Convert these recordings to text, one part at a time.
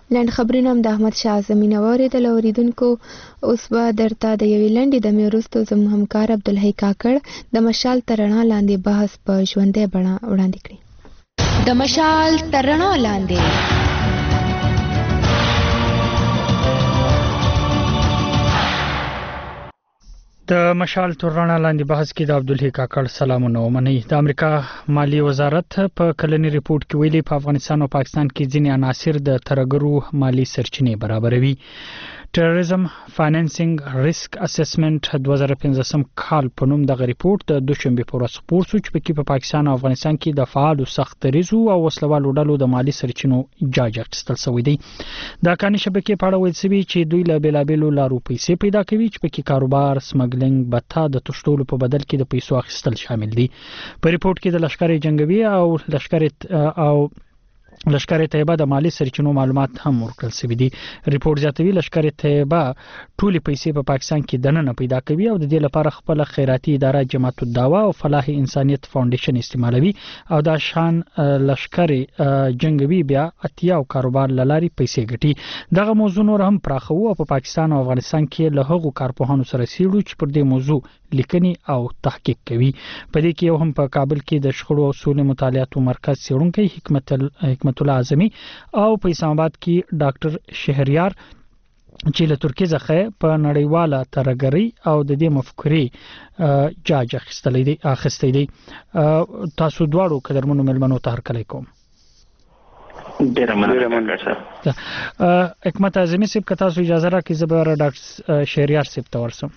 لنډ خبرونه هم د احمد شاه اعظمي نه واورېدل. اوریدونکو اوس به درته د یوې لنډې دمې وروسته زموږ همکار عبدالحی کاکړ د مشال تر رڼا لاندې بحث په ژوندۍ بڼه وړاندې کړي. د مشال تر رڼا لاندې. د مشال تر رڼا لاندې بحث کې د عبدالحی کاکړ سلامونه ومنئ. د امریکا مالی وزارت په کلنی ریپورت کې ویلي په افغانستان او پاکستان کې ځینې عناصر د ترګرو مالی سرچینې برابروي. ټیرریزم فاینانسینګ ریسک اسسمنټ 2015 کال په نوم دغه ریپورت د دوشنبه په ورځ خپور شو چې پکې په پاکستان او افغانستان کې د فعالو سخت دریزو او وسلوالو ډلو د مالی سرچینو جاج اخیستل شوی دی. دا کاني شبکې په اړه ویل شوی چې دوی له بیلابېلو لارو پیسې پیدا کوي چې پکې کاروبار، سمګلینګ، بتا د تشتولو په بدل کې د پیسو اخیستل شامل دي. په ریپورت کې د لشکر جنگوي او لشکر طیبه د مالی سرچینو معلومات هم ورکړل شوی دي. ریپورت زیاتوي لشکر طیبه ټولې پیسې په پاکستان کې دننه پیدا کوي او د دې لپاره خپل خیراتي اداره جماعت الدعوه او فلاح انسانیت فاونډیشن استعمالوي او دا شان لشکر جنگوي بیا اتیا او کاروبار لاري پیسې ګټي. دغه موضوع نور هم پراخو او په پاکستان او افغانستان کې له هغو کارپوهانو سره سیړو چې پر دې موضوع لیکنې او تحقیق کوي. په دې کې یو هم په کابل کې د شخړو او سولې مطالعاتو مرکز څېړونکی حکمت الله اعظمي او په اسلام آباد کې ډاکټر شهریار چې له ترکیه څخه په نړیواله ترګری او د دې مفکورې جاج اخیستلې دي. تاسو دواړو قدرمنو ملمنو ته هرکلی کوم. ډیره مننه سر. حکمت اعظمي صاحب که تاسو اجازه راکړئ زه به ډاکټر شهریار صاحب ته ورسم.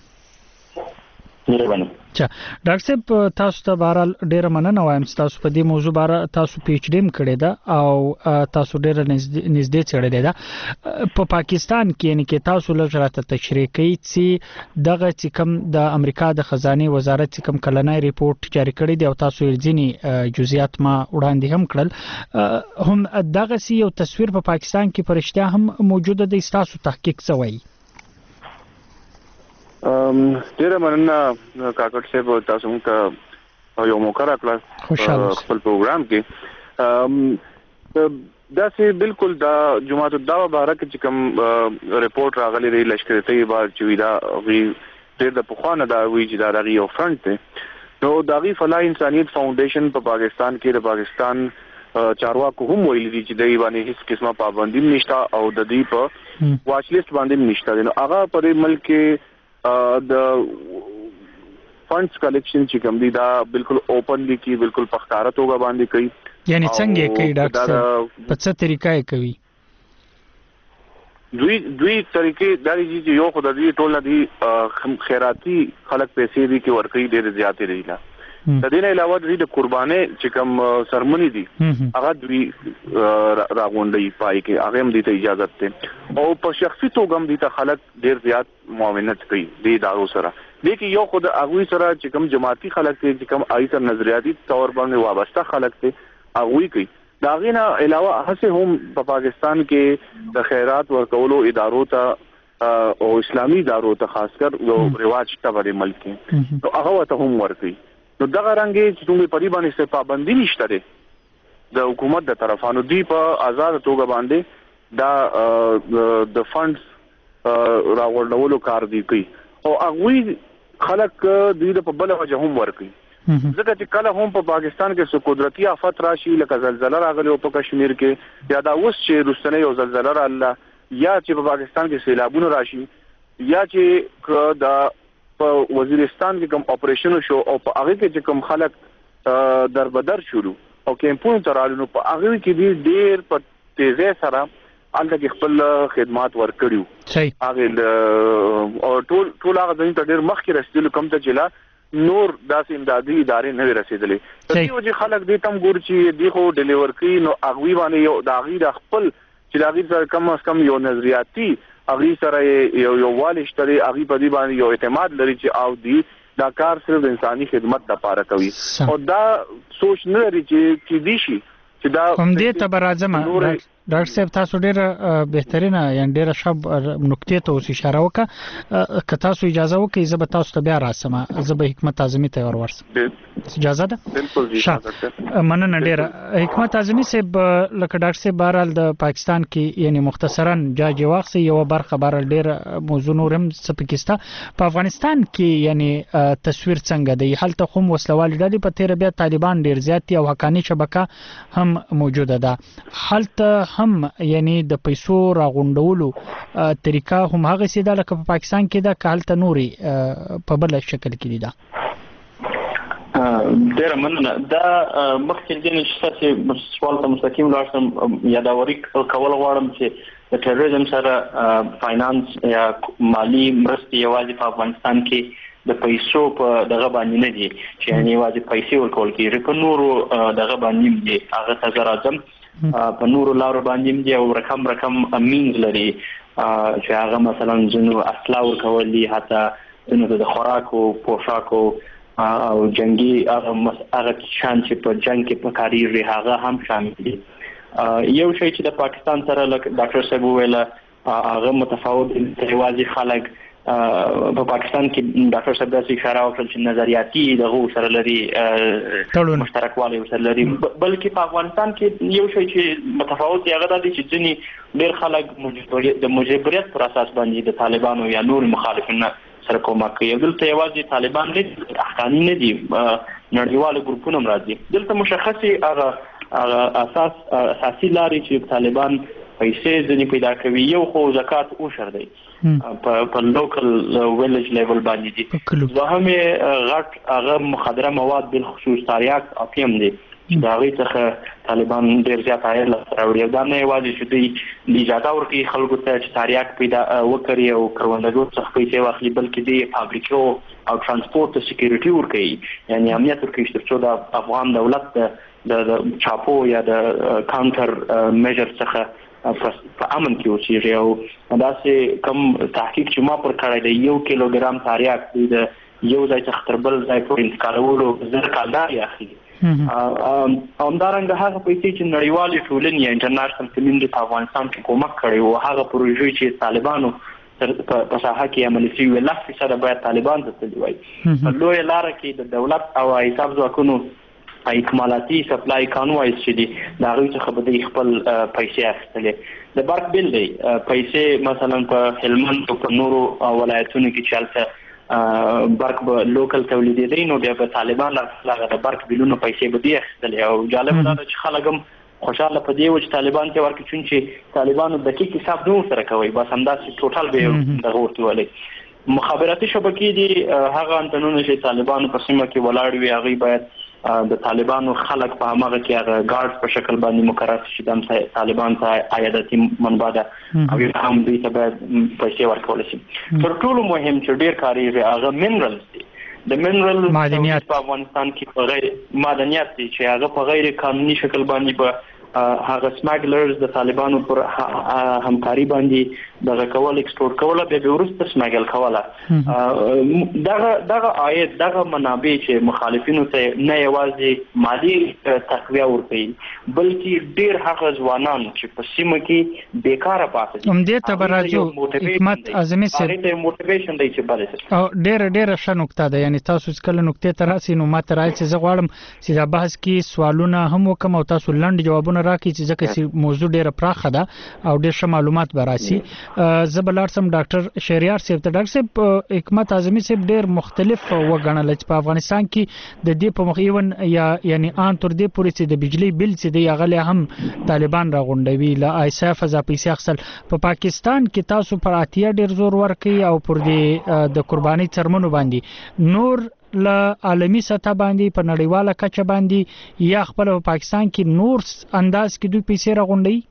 ډاکټر صاحب تاسو ته بهرحال ډیره مننه وایم چې تاسو په دې موضوع باره تاسو پی ایچ ډی کړی ده او تاسو ډیره نږدې څېړلې ده. په پاکستان کې یعنی کې تاسو لږ راته تشریح کړئ چې دغه چې کوم د امریکا د خزانه وزارت چې کوم کلنی ریپورت جاری کړی دی او تاسو ځینې جزئیات ما وړاندې هم کړل، هم دغه یو تصویر په پاکستان کې پرشتیا هم موجوده دی. تاسو تحقیق څه ډیره مننه کاکړ صاحب، تاسو موږ ته یو موقع راکړه خپل پروګرام کې. دا چې بالکل د جماعت الدعوه باره کې چې کوم ریپورت راغلی دی لشکر طیبه چې دا ډېر د پخوانه دا وی چې دا یو فرنٹ دی. نو داغي فلاح انسانیت فاونډیشن په پاکستان کې د پاکستان چارواکو هم ویلي دي چې دای باندې هیڅ قسمه پابندي نشته او د دې په واچ لیست باندې نشته. نو هغه په ملک کې د فندز کلیکشن چې کوم دي دا بالکل اوپنلی کی بالکل پختاره توګه باندې کوي. یعنی څنګه کوي ډاکټر صاحب؟ په څه طریقه کوي؟ دوی طریقې دا دي چې یو خدای ټول نه دي خیراتي خلک پیسې دي کې ورکړي ډېر زیاتې دي. د دې نه علاوه د قربانې چې کوم سرمنی دي هغه دوی راغونډي پای کې هغه هم دي ته اجازه ده او په شخصي توګه هم دي ته خلک ډېر زیات معاونت کوي د ادارو سره. لیکن یو خود هغه سره چې کوم جماعتي خلک دي چې کوم آی سره نظریاتي تور باندې وابسته خلک دي هغه کوي. دا غینه علاوه هڅه هم په پاکستان کې د خیرات ورکولو ادارو ته او اسلامي ادارو ته خاص کر یو رواج ته ورې ملک نو هغه ته هم ورکي. نو دغه رنګي چې موږ په دې باندې څه پابندي نشته ده د حکومت د طرفانو دی په آزاد توګه باندې دا د فندز راوړلو کار دی کوي او هغه خلک دوی په بل وجه هم ورکي. ځکه چې کله هم په پاکستان کې څو قدرتي آفت راشي لکه زلزلہ راغلی او په کشمیر کې یا دا اوس چې روسنه یو زلزلہ راغله یا چې په پاکستان کې سیلابونه راشي یا چې دا په وزیرستان کې کوم اپریشن شو او په هغه کې چې کوم خلک دربدر شروع او کیمپونو ترالو په هغه کې ډېر په تیزه سره الګ خپل خدمات ورکړیو. هغه او ټول هغه د ډېر مخکې رسیدل کوم ته چلا نور داسې امدادي ادارې نه رسیدلې. دیو چې خلک دې تم ګور چې دی خو ډیلیور کړي نو هغه باندې یو داغي د خپل چې داغي سره کم از کم یو نظریاتي هغه سره یو والشتري هغه په دې باندې یو اعتماد لري چې او دی دا کار صرف انساني خدمت لپاره کوي او دا سوچ نه لري چې دي شي چې دا هم دې ته برازم ډاکټر صاحب تاسو ډیره بهترینه یعنی ډیره شب نقطې ته اوس اشاره وکړه که تاسو اجازه وکړئ زه به تاسو ته بیا راسم زه به حکمت اعظمي ته ورسم اجازه ده بالکل جی مننه ډیره حکمت اعظمي صاحب لکه ډاکټر صاحب بهرحال د پاکستان کې یعنی مختصرا جاج واخسي یو برخه بهرحال ډیره موضوع نورم سپکستا په افغانستان کې یعنی تصویر څنګه دی هلته کوم وسلوال ډلې په تیر بیا طالبان ډیر زیات او حقانی شبکه هم موجوده ده هلته هم یعنی د پیسو راغونډولو طریقه هم هغه سیده لکه په پاکستان کې ده که هلته نوري په بل شکل کې ده ډیر مننه دا مخکې د نشته سوال ته مستقیم لاشم یادوري کول غواړم چې د ټیرریزم سره فاینانس یا مالی مرستې یوازې په افغانستان کې د پیسو په دغه باندې نه دي چې یعنی واځي پیسې ورکول کیږي په نورو دغه باندې دي هغه ته راځم په نورو لارو باندې دي او رقم مینز لري چې هغه مثلا جنو اصلا ورکول دي حتی جنو د خوراکو پوشاکو او جنگي هغه شان چې په جنگ کې په کاریږي هغه هم شامل دي یو شی چې د پاکستان سره ډاکټر صاحب ویل هغه متفاوت دی واځي خلک په پاکستان کې ډاکټر صاحب داسې اشاره وکړه چې نظریاتي دغه سره لري مشترکوالی سره لري بلکې په افغانستان کې یو شی چې متفاوت دی هغه د چې ځینې ډېر خلک د مجبوریت پر اساس باندې د طالبانو یا نور مخالفین سره کومک کوي دلته یوازې طالبان نه حقانی نه دي نړیوال ګروپونه راځي دلته مشخصي هغه اساسي لاري چې طالبان پیسې ځنې پیدا کوي یو خو زکات او شر دی په لوکل ویلج لیول باندې دي دوهمه غټ هغه مخدره مواد بالخصوص تاریاک اپیم دي دا غي څخه طالبان ډیر زیات عاید راوړي دا نه یوازې چې دوی د اجازه ورکړي خلکو ته چې تاریاک پیدا وکړي او کروندګرو څخه پیسې واخلي بلکې د فابریکو او ترانسپورت ته سکیورټي ورکړي یعنی امنیت ورکړي چې د افغان دولت د چاپو یا د کاونټر میجر څخه په امن کې اوسېږي او داسې کم تحقیق چې ما پر کړی دی 1 کیلوګرام تاریاک د یو ځای څخه تر بل ځای پورې انتقالولو زر کال دی اخلي همدارنګه هغه پیسې چې نړیوالې ټولنې یا انټرنیشنل کمیونټي په افغانستان کې کومک کړی او هغه پروژې چې طالبانو په ساحه کې عملي شوي 100% باید طالبان ته تللی وای په لوی لار کې د دولت او حساب ځواکونو اکمالاتي سپلای کانوایز چې دي دا غوښتل څخه به د خپل پیسې اخیستلې د برق بل دی پیسې مثلا په هلمند او په نورو ولایتونو کې چالته برق به لوکل تولیدېدي نو بیا په طالبان لاغه د برق بلونو پیسې به دی اخیستلې او جالب دا چې خلک هم خوشاله په دې و چې طالبان ته ورکړي چې طالبانو دقیق حساب نو سره کوي بس همداسې ټوټال به دغه ورته ولي مخابراتي شبکې دي هغه انټنونه چې طالبانو په سیمه کې ولاړ وي هغه باید د طالبانو خلک په هغه کې هغه ګارد په شکل باندې مقرر شي د طالبان ته عیادتي منبع ده او هم دوی ته باید پیسې ورکول شي تر ټولو مهم چې ډیر کاریږي هغه منرالز دي د منرال معدنیات په افغانستان کې په غیر معدنیات دي چې هغه په غیر قانوني شکل باندې په هغه سمګلرز د طالبانو پر همکاري باندې دغه کول ایکسپورټ کوله به ورسته سمګل کوله دغه عاید دغه منابع چې مخالفینو ته نه یوازې مالی تقویه ورکړي بلکې ډیر هغه ځوانان چې په سیمه کې بیکاره پاتې دي هم دې ته راځو حکمت اعظمي سره د موټیویشن دی چې بل او ډیر ښه نقطه ده یعنی تاسو کله نقطې ته راسي نو ماته راځي چې زه غواړم چې دا بحث کې سوالونه هم وکم او تاسو لنډ جوابونه راکړي چې ځکه موضوع ډیره پراخه ده او ډیر ښه معلومات به راسي زبلار سم ډاکټر شهریار صاحب ته ډاکټر صاحب حکمت اعظمي صاحب ډیر مختلف وګڼل چې په افغانستان کې د دې په مخیون یا یعنی ان تر دې پورې چې د بجلی بل چې دی هغه هم طالبان راغونډوي لا ایساف ز پیسې اخسل په پاکستان کې تاسو پر اتیا ډیر زور ورکړي او پر دې د قرباني ترمنو باندې نور ل عالمی سطح باندې په نړیواله کچه باندې یا خپل په پاکستان کې نور انداز کې دوی پیسې راغونډي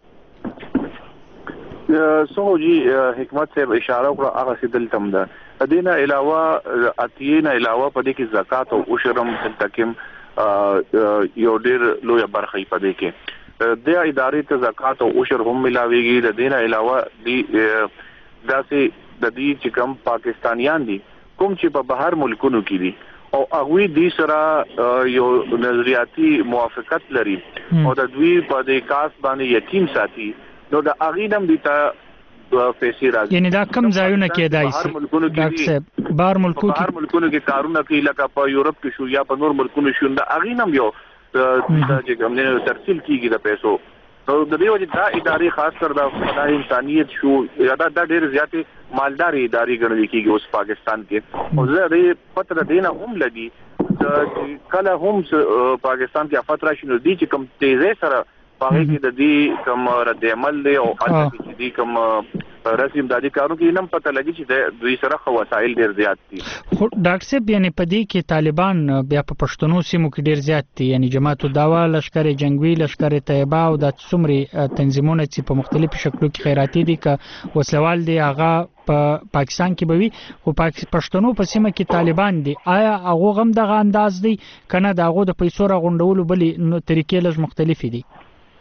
سوجي حکمت صاحب اشاره وکړه هغه سیدل تم ده دینه علاوه اتینا علاوه په دې کې زکات او عشرم تکم یو ډیر لوی برخه په دې کې د ادارې ته زکات او عشر هم ملاويږي د دینه علاوه دی داسې د دې چې کوم پاکستانیان دي کوم چې په بهر ملکونو کې دي او هغه دې سره یو نظریاتي موافقت لري او د دوی په دې کاس باندې یقین ساتي نو د اغینم دي ته پیسې راځي. یعنی دا کم ځایونه کېدای شي ډاکټر بهر ملکونو کې کارونه کوي لکه په یورپ کې شو یا په نور ملکونو شو د اغینم یو چې کوم نه ترسیل کیږي د پیسو. نو د دې وجه دا ادارې خاص کر د فضای انسانیت شو یا دا ډېر زیاتې مالداري ادارې ګڼل کېږي اوس پاکستان کې. او زه دې پته دینه هم لګي چې کله هم پاکستان کې افات راشي نو دي چې کوم تیزه سره پاره کې د دې کوم رد عمل له او چې دې کوم رسم د دې کارو کې نم پته لګي چې د دوی سره خو وسایل ډېر زیات دي. خو ډاکټر صاحب یعنی په دې کې طالبان بیا په پښتنو سیمو کې ډېر زیات دي، یعنی جماعت الدعوه، لشکر جنگوي، لشکر طیبه او د څومره تنظیمونه چې په مختلفو شکلو کې خیراتي دي ک وسلوال دي هغه په پاکستان کې بوي، خو پښتنو په سیمه کې طالبان دي. آیا هغه غم دغه انداز دي کنه دغه د پیسو راغونډولو بلې طریقې لږ مختلفې دي؟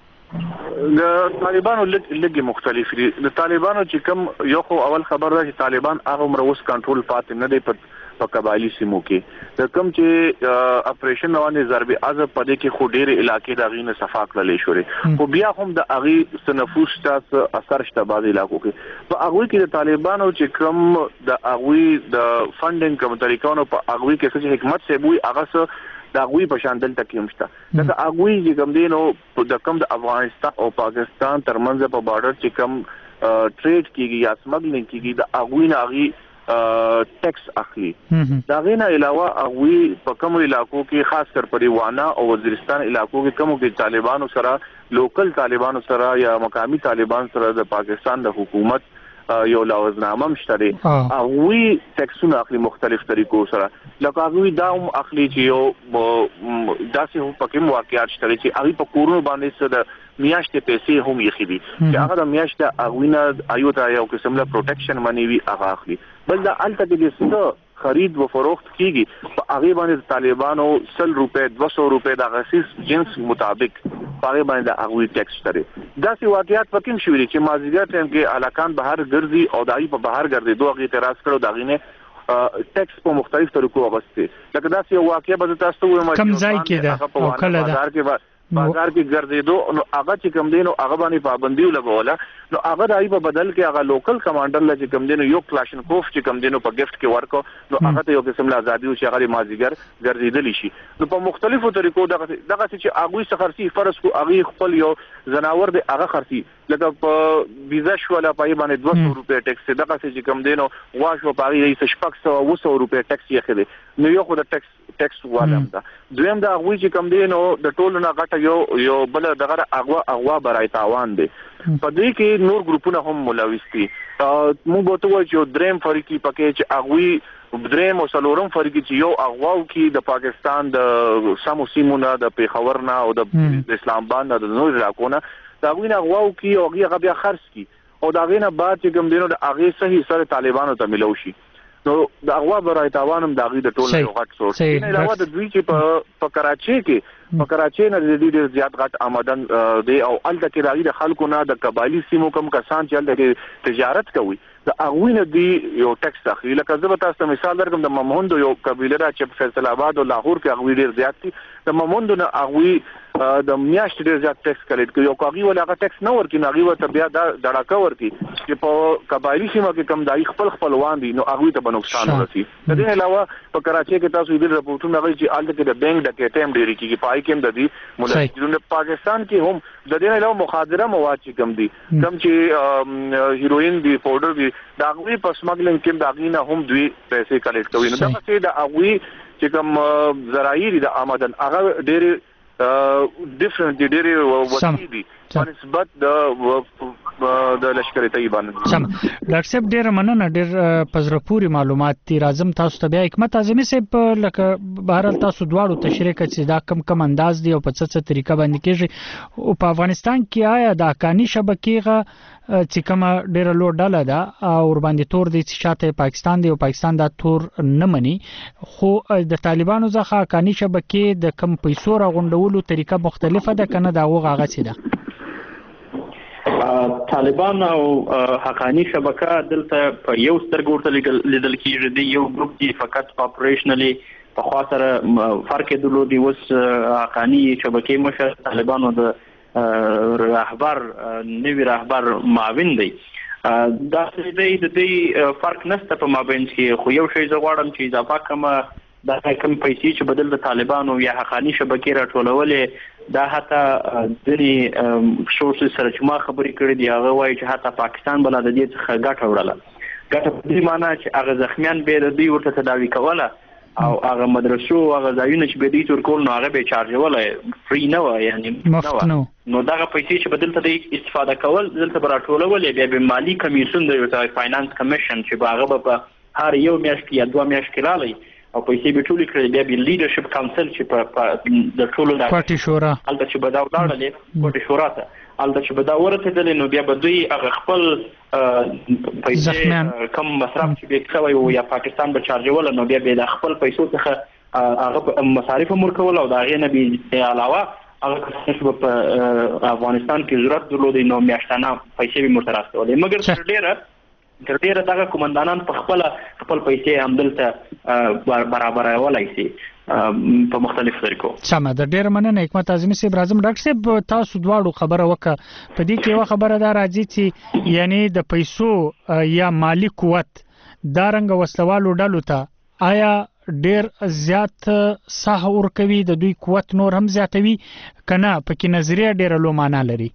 د طالبانو لږ مختلف دي. د طالبانو چې کوم یو خو اول خبر ده چې طالبان هغه عمر اوس کنټرول پاتې نه دی په قبایلی سیمو کې. د کوم چې اپریشن روانې ضرب عزب پدې کې خو ډېر علاقې د غینه صفا کړلې شوې، خو بیا هم د اغي سنفوس تاسو اثر شته بعض علاقو کې. په اغوی کې د طالبانو چې کوم د اغوی د فندینګ کوم طریقونو په اغوی کې څه حکمت سه بوي هغه دا غوي په شان دلته کې همشته. دا اغوی چې کوم دینو د کوم د افغانستان او پاکستان ترمنځ په بارډر چې کوم ټریډ کیږي یا سمګلینګ کیږي د اغوی نه اغي ټیکس اخلي. دا غینه علاوه اغوی په کوم علاقو کې خاص کر پریوانا او وزیرستان علاقو کې کوم کې طالبانو سره لوکل طالبانو سره یا مقامی طالبان سره د پاکستان د حکومت یو لوزنامه مشتري اغوی ټیکسونه اخلي مختلف طریقو سره. لکه اغوی دا هم اخلي چې یو داسې هم پکې واقعیت شته چې اغوی په کورونو باندې څه د میاشتې پیسې هم یې خېدي چې هغه د میاشتې اغوی نه ایوتا یو قسم له پروټیکشن منی وی هغه اخلي. بل دا الته کې څه خرید و فروخت کیږي په هغه باندې طالبانو 100 روپے 200 روپے د غسیس جنس مطابق هغه باندې اغوی ټیکس لري. دا سی واقعیت پکې شوې چې مازیګر ټیم کې علاقان بهر ګرځي او دای په بهر ګرځي دوه غي اعتراض کړو دا غینه ټیکس په مختلف طریقو غوښتي. لکه دا سی واقعیا به تاسو وایي کم ځای کې ده او کله ده بازار کې ګرځېدو نو هغه چې کم دینو هغه باندې پابندي لګوله نو هغه دای په بدل کې هغه لوکل کمانډر ل چې کم دینو یو کلاشنکوف چې کم دینو په گیفت کې ورکو نو هغه ته یو قسم له ازادي او چې هغه مازیګر ګرځېدلی شي. نو په مختلفو طریقو دغه چې هغه څخرسي فرض کو هغه خپل یو زناور د هغه خرسي لکه په ویزا شو لا پای باندې 200 روپے ټیکس دغه چې کم دینو واښو پاري د 600 روپے ټیکس یې خېده نو یو خو د ټیکس والم دا دویم دا هغه چې کم دینو د ټولو نه غټه یو بل دغه اغوا برای تاوان دی. په دې کې نور ګروپونه هم ملوث دي. موږ به ته وایو چې دریم فریقي پکې چې اغوی دریم او څلورم فریقي چې یو اغواو کې د پاکستان د سمو سیمونه د پیښور نه او د اسلام آباد نه د نور علاقو نه دا غوینه اغواو کې او هغه بیا خرڅ کی او دا غینه بعد چې کوم دینو د هغه صحیح سره طالبانو ته ملو شي نو د اغوا برای تاوانم د هغه د ټولو یو غټ سورس دی. نه علاوه د دوی چې په کراچي کې په کراچي نه د ډېر زیات غټ آمدن دی او الته کې راغلي د خلکو نه د قبایلی سیمو کم کسان چې الته تجارت کوي د اغوینه دی یو ټیکس اخلي. لکه زه به تاسو ته مثال درکړم د مموند یو قبیله را چې په فیصل آباد او لاهور کې اغوی ډېر زیات دي. د مموند نه اغوی د میاشت ډېر زیات ټیکس کلیټ کوي او کاغي ولا هغه ټیکس نه ورکي ناغي ورته بیا دا ډړاکه ورکي چې په قبایلی سیمه کې کم دای خپلوان دي نو اغوی ته به نقصان ورسي. د دې علاوه په کراچي کې تاسو دې رپورټونه غوي چې الته کې د بانک ډکې ټیم ډېری کېږي پای کې هم د دې ملګرو پاکستان کې هم د دې علاوه مخادره مواد چې کم دي کم چې هیروین دی پاوډر دی دا غوي په سمګلینګ کې دا غینه هم دوی پیسې کلیټ کوي. نو دا څه د اغوی چې کوم ذرایع د آمدن هغه ډېر ډیفرنٹ دي ډېر وسیع دي په نسبت د لشکر طیبه باندې. سم ډاکټر صاحب ډېر مننه ډېر پزرپوري معلومات دي. راځم تاسو ته بیا حکمت اعظمي صاحب لکه بهرال تاسو دواړو تشریح کړئ چې دا کم انداز دی او په څه طریقه باندې کېږي او په افغانستان کې آیا د حقاني شبکې چې کومه ډېره لوړ ډله ده او ور باندې تور دی چې شاته پاکستان دی او پاکستان دا تور نه مني خو د طالبانو ځخه حقاني شبکې د کم پیسو راغونډولو طریقه مختلفه ده کنه دا هغه څه ده؟ طالبان او حقانی شبکه دلته په یو سترګو ورته لیدل کېږي دی یو ګروپ چې فقط اپریشنلی په خاطر فرق درلودي اوس حقانی شبکې مشر طالبانو د رهبر نوی رهبر معاون دی دا د دې فرق نشته په مابین کې خو یو شی زه غواړم چې اضافه کوم دا کوم پیسې چې بدل د طالبانو یا حقانی شبکې راټولولې دا حتی د سورسز سره چې ما خبرې کړې دي هغه وایي چې حتی پاکستان بل د دې څخه ګټه وړله ګټه په دې معنی چې هغه زخمیان به دوی ورته تداوی کوله او هغه مدرسو هغه ځایونه چې به دوی تور کول نو هغه به چارجوله فری نه و یعنی نو دا پیسې چې بدل ته استفاده کول دلته راټولول بیا به مالی کمیسیون د فاینانس کمیشن چې هغه په هر یو میاشت یا دوه میاشت کې رالی او پیسې به ټول کړي بیا به لیډرشپ کونسل چې په د ټولو د پارټي شورا البته چې به دا ولاړلې پارټي شورا ته البته چې به دا ورته نو بیا به دوی هغه خپل پیسې کم مصرف چې به کوي او یا پاکستان به چارجول نو بیا به د خپل پیسو څخه هغه مصارف مرکول او دا غي نه به علاوه هغه چې په افغانستان کې ضرورت درلودي نو میاشتانه پیسې به مرتراستولې مګر تر ډیره دغه کومندانان په خپل پیسې همدلته برابرولای شي په مختلف طریقو. سمه د ډیره مننه حکمت اعظمي صاحب راځم ډاکټر صاحب تاسو دواړو خبره وکړه په دې کې یو خبره دا راځي چې یعنی د پیسو یا مالی قوت دا رنګ وسلوالو ډلو ته آیا ډیر زیات ساه ورکوي د دوی قوت نور هم زیاتوي کنه پکې نظریه ډیره لو معنا لري؟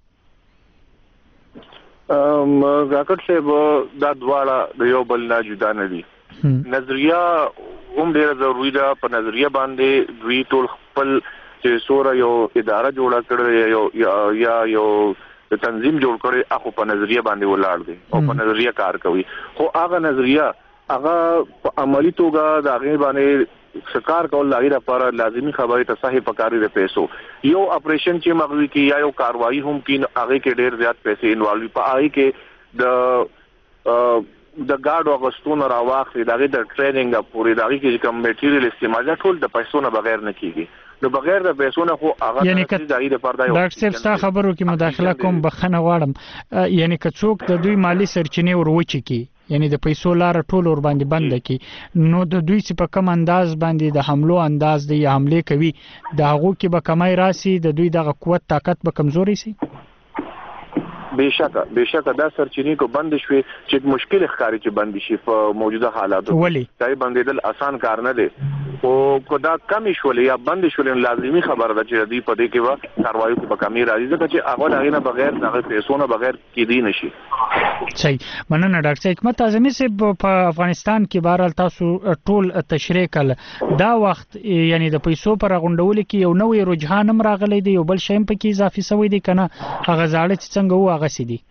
ډاکټر صاحب دا دواړه د یو بل نه جدا نه دي نظریه هم ډیره ضروری ده په نظریه باندې دوی ټول خپل چې سوره یو اداره جوړه کړې یا یو تنظیم جوړ کړي هغه په نظریه باندې ولاړ دي او په نظریه کار کوي خو هغه نظریه هغه په عملی توګه د هغه باندې شکار کول لغیر لپاره لازمی خبره ته صحیح پکاري د پیسو یو اپریشن چې مغوي کې یا یو کاروایی هم کې هغه کې ډیر زیات پیسې انوالو په هغه کې د ګارد اغستون راواخلي دغه د ټریننګ پورې دغه کې کوم میټیریل استعمال ټول د پیسو نه بغیر نه کیږي نو بغیر د پیسو نه خو هغه یعنی ډاکټر صاحب ستا خبرو کې مداخله کوم بخنه غواړم یعنی که څوک د دوی مالی سرچینې وروچي کی یعنی د پیسو لار ټول ور باندې بند کی نو د دوی چې په کم انداز باندې د حملو انداز دی حمله کوي د هغه کې به کمای راسي د دوی د قوت طاقت به کمزوري شي بشکه دا سرچینې کو بند شوي چې مشکل ښکاری چې بند شي په موجوده حالاتو دای بندیدل آسان کار نه دی او کدا کم شولې یا بند شولې لازمی خبره ده چې دی په دې کې و کاروایی په کمی راځي ځکه چې هغه دغه بغیر دغه پیسو نه بغیر کې دی نشي. صحیح مننه ډاکټر حکمت اعظمي صاحب په افغانستان کې بهرال تاسو ټول تشریح کړ دا وخت یعنی د پیسو پر غونډول کې یو نوې رجحان هم راغلی دی یو بل شیم په کې اضافي شوی دی کنه هغه زاړه چې څنګه و هغه سدي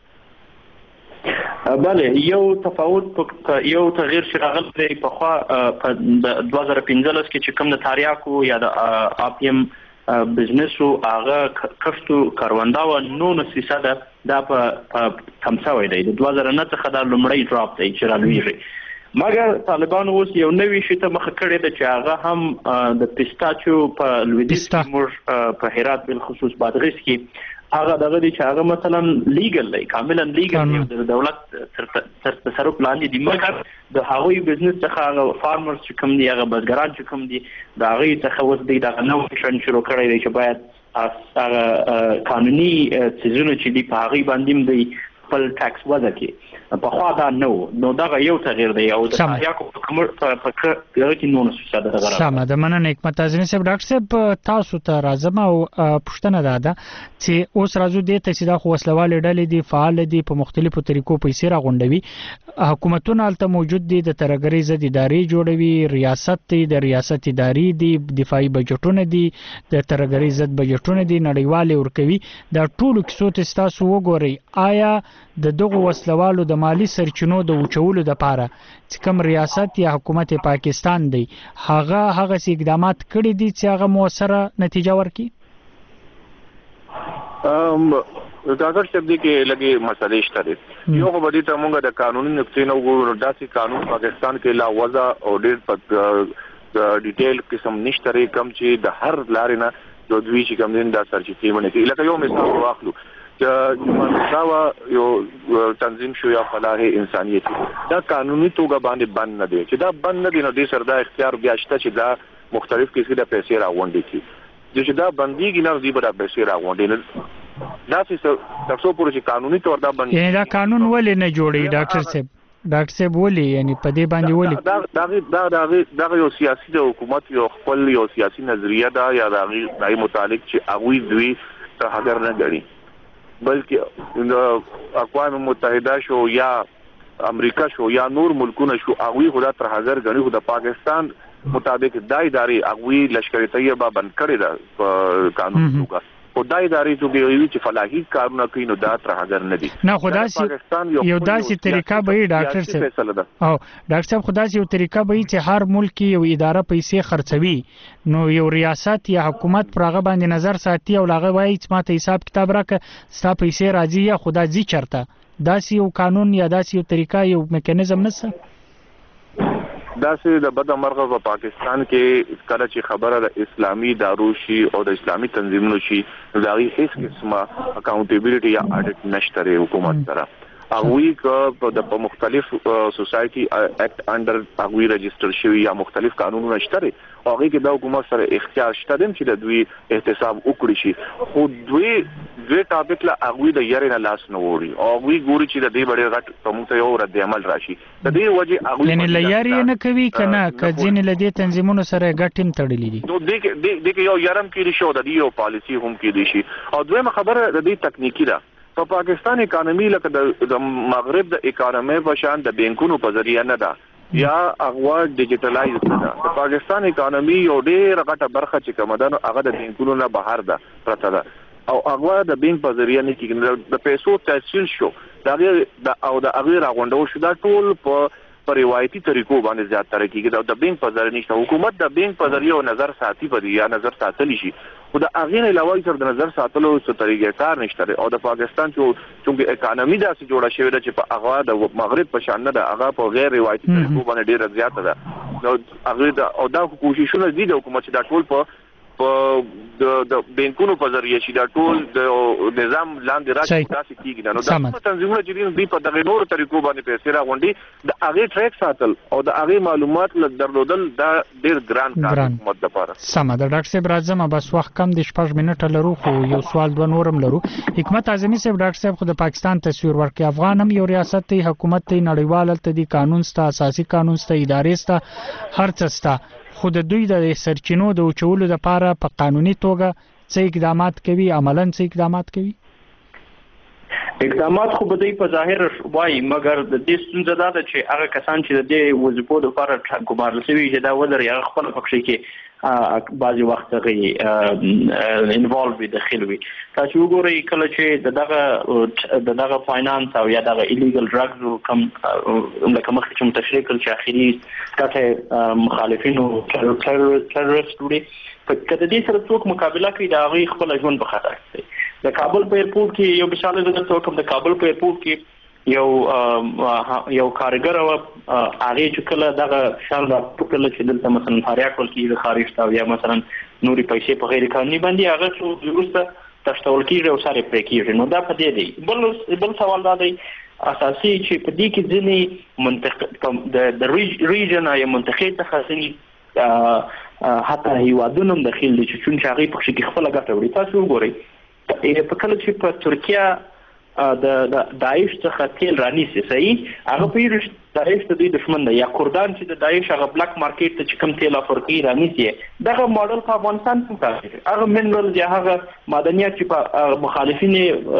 بله یو تفاوت یو تغییر چې راغلی دی په خوا په 2015 کې چې کوم د تاریاکو یا د اپیم بزنسو هغه کښتو کاروندا و 9% دا په کمساوي دی د 2009 څخه دا لومړی ډراپ دی چې راویږي مګر طالبان اوس یو نوې شی ته مخ کړی دی چې هغه هم د پیستاچو په لویدیځ کې په هرات بل خصوص بادغیس کې هغه دغه دي چې هغه مثلا لیګل دی کاملا لیګل دی د دولت تر تصرف لاندې دی مګر د هغوی بزنس څخه هغه فارمرز چې کوم دي هغه بزګران چې کوم دي دا هغه څخه اوس دی دا نو شن شروع کړی دی چې باید هغه قانوني سيزونه چې دی په هغه باندې دی خپل ټاکس وضع کې په خوا دا نو دا یو تغییر دی او د یاکو په کومر په کې نو نشو دا غره سم د مننه حکمت اعظمي صاحب ډاکټر صاحب تاسو ته راځم او پښتنه ده چې اوس راځو د ته چې د وسلوال ډلې دي فعال دي په مختلفو طریقو پیسې راغونډوي حکومتونه الته موجود دي د ترګری ضد ادارې جوړوي ریاست دي د ریاست ادارې دي دفاعي بجټونه دي د ترګری ضد بجټونه دي نړیوال ورکوي دا ټول کیسو ته تاسو وګورئ آیا د دغه وسلوالو د مالی سرچینو د وچولو لپاره چې کوم ریاست یا حکومت پاکستان دی هغه اقدامات کړي دي چې هغه موثره نتیجه ورکړي ډاکټر صاحب دې کې لګي مسلې شته یو خو بدی ته موږ د قانوني نقطې نه وګورو داسې قانون پاکستان کې لا وضع او ډېر په ډیټیل قسم نشته کم چې د هر لارې نه د دوی چې کوم دین دا سرچینې ونه لکه یو مثال واخلو چې یو تنظیم شو یا فلاح انسانیت دا قانوني توګه باندې بند نه دی چې دا بند نه دی نو د سردا اختیار بیا شته چې دا مختلف کیسې د پیسې راغونډي کی چې دا بنديږي نه دی به د پیسې راغونډي نه دا څه تاسو پورې چې قانوني تور دا باندې یعنی دا قانون ولې نه جوړي ډاکټر صاحب ولې یعنی په دې باندې ولې دا یو سیاسي د حکومت یو خپل یو سیاسي نظریه ده یا دای متعلق چې هغه دوی ترهګر نه غړي بلکې اقوام متحده شو یا امریکا شو یا نور ملکونه شو هغه خدا ترهګر غړي خو د پاکستان مطابق دای ادارې هغه لشکر طیبه بند کړی دا قانون توګه او دای ادارې ته ویل چې فلاحي کارونه کوي نو دا ترهګر نه دي نه خدا یو داسې طریقه به ډاکټر صاحب او ډاکټر صاحب خدا یو طریقه به چې هر ملک یو اداره پیسې خرڅوي نو یو ریاست یا حکومت پر هغه باندې نظر ساتي او هغه وایي چې ماته حساب کتاب راکړه ستا پیسې راځي یا خدا زی چرته داسې یو قانون یا داسې یو طریقه یو میکانیزم نشته دا چې د بدمرغه په پاکستان کې کله چې خبره د اسلامي دارو شي او د اسلامي تنظیمونو شي دا هیڅ قسمه اکاونټیبিলিټي یا اډیټ نشته حکومت سره هغه د مختلف سوسايټي اکټ انډر هغه رجستر شوی یا مختلف قانونونه شته او هغه کې د حکومت سره اختیار شته چې د دوی احتساب وکړي شي خو دوی ټاپک لا هغه د یاري نه لاس نه وړي او هغه ګوري چې د دې بډې غټ کوم ته یو رد عمل راشي د دې وجه هغه یعنی لياري نه کوي کنه کځین لدې تنظیمونو سره غټیم تړلې دي نو دې یو یارم کې شي او د یو پالیسی هم کې دي شي او دویمه خبره د دې تکنیکی ده په پاکستان اکانومي لکه د مغرب د اکانومي په شان د بانکونو په ذریعہ نه ده یا هغه ډیجیټلایز ده د پاکستان اکانومي یو ډېر غټه برخه چې کومه ده هغه د بانکونو نه بهر ده پرته ده او هغه د بانک په ذریعہ نه کېږي د پیسو تحصیل شو دا او د هغه راغونډو شو دا ټول په روایتي طریقو باندې زیات تر کېږي د بانک په ذریعہ نشته حکومت د بانک په ذریعہ نظر ساتي په یا نظر ساتلی شي خو د هغه نه علاوه تر د نظر ساتلو څه طریقې کار نشته او د پاکستان چې اکانومي داسې جوړه شوې ده چې په هغه د مغرب په شان نه ده هغه په غیر روایتي طریقو باندې ډېر زیات ده نو هغه او دا کوششونه دي د حکومت چې دا ټول په د بانکونو په ذریعہ شي دا ټول د نظام لاندې راځي تاسو کېږي نو دا تنظیمونه چې دوی په دغه نور طریقو باندې پیسې راغونډي د هغه ټریک ساتل او د هغه معلومات درلودل دا ډیر ګران کار حکومت لپاره سم ده ډاکټر صاحب راځم بس وخت کم د 6 منټه لرو خو یو سوال د نورم لرو حکمت اعظمي صاحب ډاکټر صاحب خو د پاکستان تصویر ورکړي افغان هم یو ریاست ته حکومت ته نړیوال ته دي قانون ستا اساسي قانون ستا ادارې ستا هر څه ستا خو د دوی د سرچینو د اوچولو لپاره په قانوني توګه څه اقدامات کوي عملاً څه اقدامات کوي اقدامات خو به په ظاهر وایي مګر د دې ستونزه دا ده چې هغه کسان چې د دې وظیفو لپاره ګمارل شوي چې دا ولر یا خپل پکې کې بعضي وخت غي انوالو وي داخل وي تاسو وګورئ کله چې دغه فاینانس او یا دغه ایلیګل ډرګز کوم لکه مخکې چې تشریح کړل چې اخیری کته مخالفینو ټیرریست وړي کله دې سره څوک مقابله کوي دا غي خپل ژوند په خطر کې د کابل په ایرپورټ کې یو مثال درته کوم د کابل په ایرپورټ کې یو کارګر او هغه چې کله دغه شان د کله چې دلته مثلا فاریاب کې د خارج تا یا مثلا نوري پیسې په غیر قانوني باندې هغه څو ورسته تشتول کېږي او سره پرې کېږي نو دا په دې دی بل سوال دا دی اساسي چې په دې کې ځینې منطقه د ریجن یا منطقه څخه ځینې حتی هیوادونو داخل دي چې هغه په کې خپل ګټه وړي تاسو وګورئ په کله چې په ترکیه د داعش څخه تیل رانیسي صحیح هغه په داعش د دشمن دی یا کردان چې د داعش هغه بلاک مارکیټ ته چې کوم تیل افریقي رانیسي دغه ماډل په افغانستان کې کار هغه منرل یا هغه معدنیات چې په مخالفین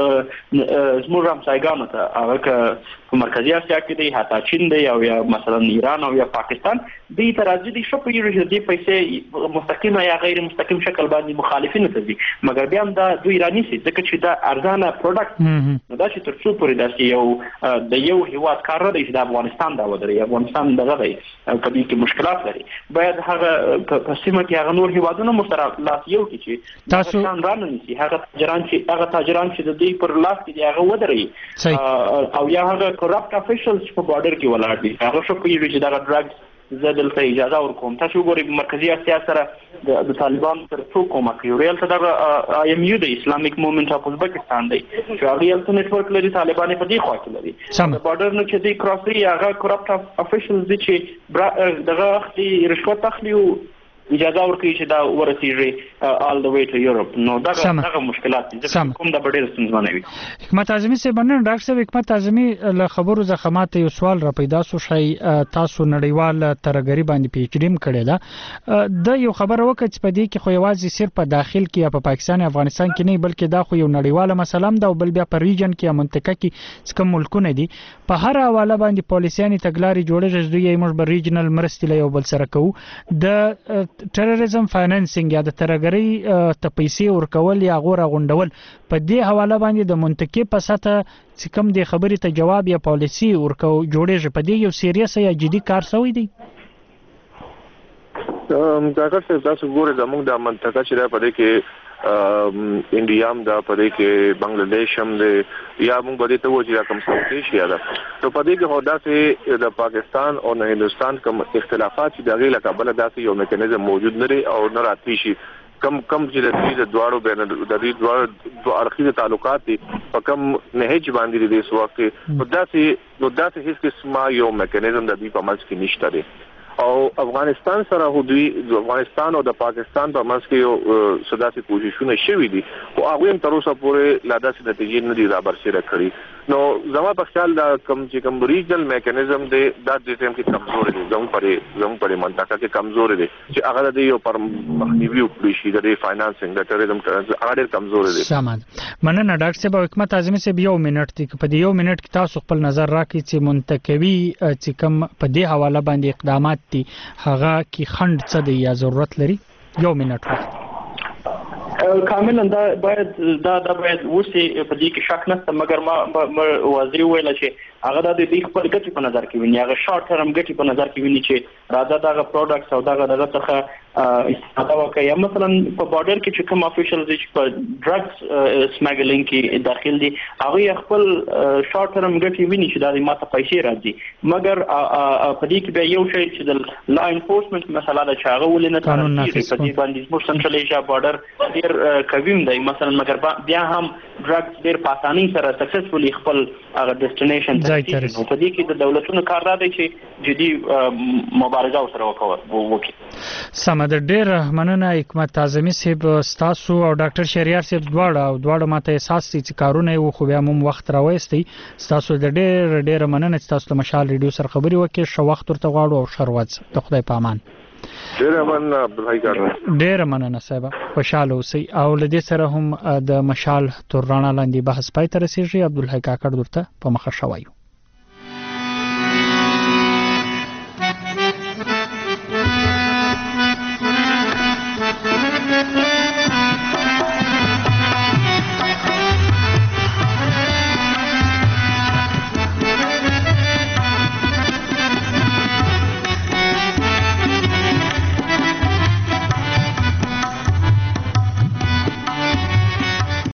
زموږ همسایګانو ته هغه په مرکزی اسیا کې دی حتی چین دی او یا مثلا ایران او یا پاکستان دې ترازی دي شپه یې دې پیسې مستقیم یا غیر مستقیم شکل باندې مخالفین ته دي مګر بیا هم دا دوی رانیسي ځکه چې دا ارزانه پروډکټ نو دا چې تر څو پورې داسې یو د یو هیواد کار نه دی چې د افغانستان دا ودري افغانستان دغه دی په دې کې مشکلات لري باید هغه په سیمه کې هغه نور هیوادونه مشترک لاس یو کې چې تاسو رانیسي هغه تاجران چې د دې پر لاس کې هغه ودري او یا هغه کورپټ افیشلز په بارډر کې ولاړ دي هغه شو کوي چې دا ډرګز زه دلته اجازه ورکوم تاسو وګورئ مرکزی اسیا سره د طالبان تر څو کومه کوي ریل ته د آی ایم یو د اسلامیک موومېنټ اف ازبکستان دی چې هغه یو نتورک لري طالبان په دې خوا کې لري د بارډر نو چې د کراسي هغه کورپټ افیشلز چې دغه اخلي رشوت اخلي او اجازه ورکوي چې دا ورسیږي all the way to Europe. نو دغه مشکلات دي کوم د ډېر ستونزمن وي. حکمت اعظمي صاحب نن ډاکټر صاحب حکمت اعظمي له خبرو زخمات یو سوال را پیدا شو شي تاسو نړیوال ترګری باندې پی ایچ ډی کړی دا د یو خبر وکړ چې په دې کې خو یوازې صرف په داخل کې یا په پاکستان او افغانستان کې نه بلکې دا خو یو نړیواله مسله ده او بل بیا په ریجن کې یا منطقه کې څکم ملکونه دي په هر حواله باندې پالیسياني تګلارې جوړې جوړې یې موږ به ریجنل مرستې له یو بل سره کوو د ټیرریزم فاینانسینګ یا د ترګری ته پیسې ورکول یا غوړه غونډول په دې حواله باندې د منطقې په ساته چې کوم د خبرې ته جواب یا پالیسي ورکو جوړېږي په دې یو سیریس یا جدي کار شوی دی. ډاکټر صاحب تاسو ګورئ زموږ د منطقه چې دا پدې کې انډیا هم دا پدې کې بنگلاديش هم دی یا موږ به دې ته وایو چې کوم ساوث ایشیا ده نو پدې کې هودا چې د پاکستان او نه هندستان کوم اختلافات چې دغه لکه داسې یو میکانیزم موجود نه لري او نه راتلی شي کم چې د دې دواړو بین د دې دواړو اړخیز تعلقات دي په کم نهج باندې د دې وخت نو داسې هیڅ قسمه یو میکانیزم د دې په منځ کې نشته دی او افغانستان سره هودي د افغانستان او د پاکستان په منځ کې یو سداسي پوزیشن شوی دي او هغه هم تر اوسه پورې لا داسې نتیجې نه دي را برسېره کړی نو زما په خیال دا کوم ریجنل میکانیزم دی دا د ټیم کې کمزور دي زموږ په منطقه کې کمزور دي چې هغه د یو پر مخنیوي وکړي شي د فاینانسینګ د ټیرریزم هغه ډېر کمزور دي. سامان مننه ډاکټر صاحب حکمت اعظمي صاحب یو منټ دی په دې یو منټ کې تاسو خپل نظر راکړئ چې منتقوي چې کوم په دې حواله باندې اقدامات دي هغه کې خند څه دی یا ضرورت لري یو منټ وخت کاملا دا باید وسی په دې کې شک نشته مګر ما واضح ویل چې هغه د دې خپل ګټې په نظر کې ویني هغه شارټ ټرم ګټې په نظر کې ویني چې راځه دغه پروډکټس او دغه څخه استفاده وکړي یا مثلا په بارډر کې چې کوم افیشل چې په ډرګز سمګلینګ کې داخل دي هغه خپل شارټ ټرم ګټې ویني چې دا ماته پیسې راځي مګر په دې کې به یو شی چې د لا انفورسمنت مسله ده چې هغه ولې نه قانون نافذ په دې باندې موږ سنټرل ایشیا بارډر ډیر کویم دی مثلا مګر بیا هم ډرګز ډیر په اسانۍ سره سکسسفولي خپل هغه ډیسټینیشن په دې کې د دولتونو کار دی چې جدي مبارزه سره وکړي. سمه ده ډېر مننه حکمت اعظمي صاحب ستاسو او ډاکټر شهریار صاحب دواړه ماته احساس دي چې کارونه یو خو بیا موږ وخت راوېستي ستاسو د ډېر مننه چې تاسو د مشال ریډیو سره خبري وکړي شو وخت ورته غواړو او شروات د خدای په امان. ډېر مننه صاحب خوشاله اوسئ او لدې سره هم د مشال تر رڼا لاندې بحث پای ته رسیږي. عبدالحی کاکړ درته په مخه شوایو.